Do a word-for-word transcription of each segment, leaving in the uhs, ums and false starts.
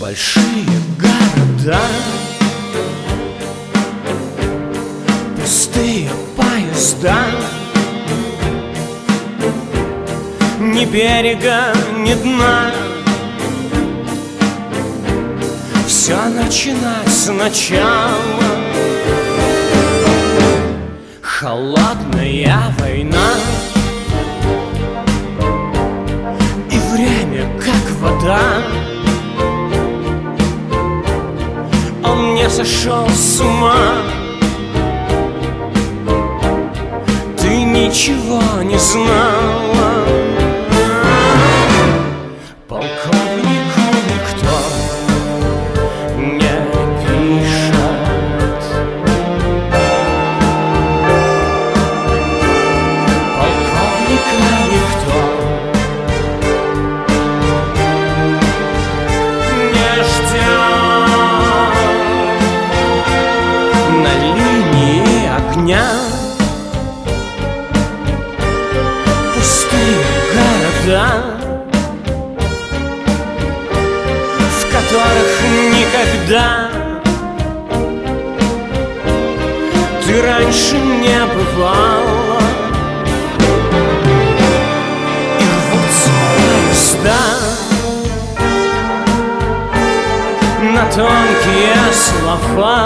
Большие города, пустые поезда, ни берега, ни дна. Все начинать сначала. Холодная война, и время как вода. Он не сошел с ума. Ты ничего не знала. Полковнику никто не пишет. Полковника никто не ждет. На линии огня пустые города, в которых никогда ты раньше не бывала. И рвутся поезда на тонкие слова.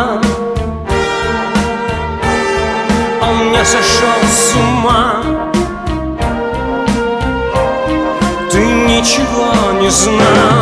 Он не сошел с ума. Ты ничего не знал.